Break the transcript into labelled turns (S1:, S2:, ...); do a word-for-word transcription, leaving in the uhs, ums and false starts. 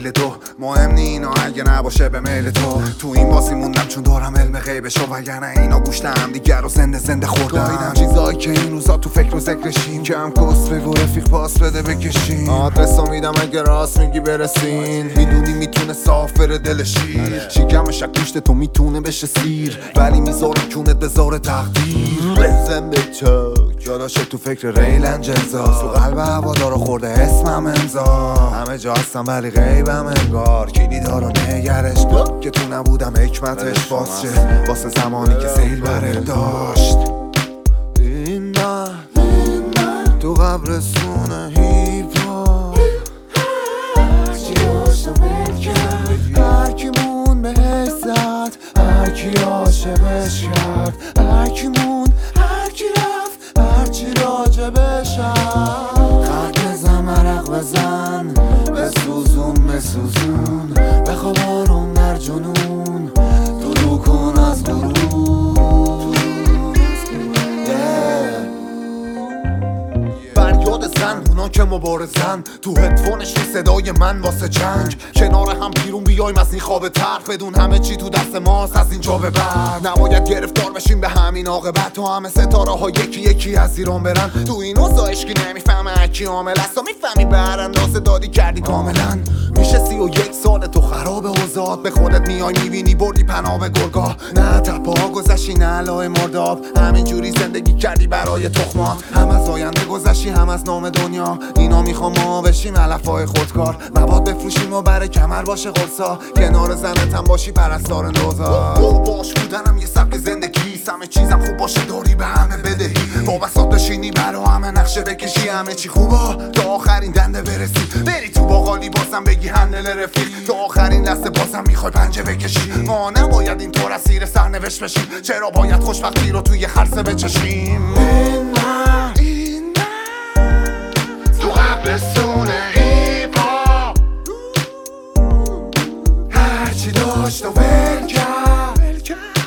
S1: میل تو مهم نی اینا اگه نباشه به میل تو. تو این بازی موندم چون دارم علم غیبشو، وگرنه اینا گوشت هم دیگر رو زنده زنده خوردن. چیزایی که این روزا تو فکر و ذکرشیم، کم کس بگو رفیق پاس بده بکشیم. آدرسو میدم اگه راست میگی برسین، میدونی میتونه صاف بره دل شیر. شکمش گوشت تو میتونه بشه سیر، ولی میذارم کونت بذاره تقدیر. بزن به چاک یاداشه تو فکر ریلنج انزا، تو قلب هوادارو خورده اسمم امضا. همه جا هستم ولی غیبم انگار، کلی دارو نگرش دار که تو نبودم حکمتش باز چه واسه زمانی که سیل بره داشت. این من تو قبرستون هیپ هاپ، هرچی داشت و بل کرد، هرکی مون بهش زد، هرکی عاشقش کرد، هرکی مون هرکی رفت، هرچی راجبش هست. خط بزن مرق بزن، بسوزون بسوزون، بخواب آروم در جنون، طلوع کن از غرور. فریاد زن اونا که مبارزن، تو هدفونش صدای من واسه جنگ. کنار هم بیرون بیایم از این خواب تلخ، بدون همه چی تو دست ماست از اینجا به بعد. نباید گرفتار بشیم به همین عاقبت، تو همه ستاره ها یکی یکی از ایران برن. تو این اوضاع عشقی نمیفهمه اکی عامل است، تو میفهمی براندازه دادی کردی کاملا. میشه سی و یک سال تو خراب اوضاعت، به خودت میای میبینی بردی پناه به گرگاه. نه تپا گذشتی نه علای مرداب، همینجوری زندگی کردی برای تخمات. هم از آینده گذشتی هم از نام دنیا، اینا میخوام ما بشیم علفای خودکار. مواد بفروشیم و برای کمر باشه قرصا، کنار زنت هم باشی پرستار نوزا. باش بودنم یه سبک زندگی، همه چیزم خوب باشه داری به همه بدهی. وابسات بشینی برا همه نقشه بکشی، همه چی خوبا تا آخرین دنده برسی. بری تو باقالی بازم بگی هندل رفیق، تا آخرین لحظه بازم میخوای پنجه بکشی. ما نباید اینطور اسیر سرنوشت بشیم، چرا باید خوشبختی رو توی خرسه بچشیم. این من این من تو قبرستون هیپ هاپ، هرچی داشت و ول کرد،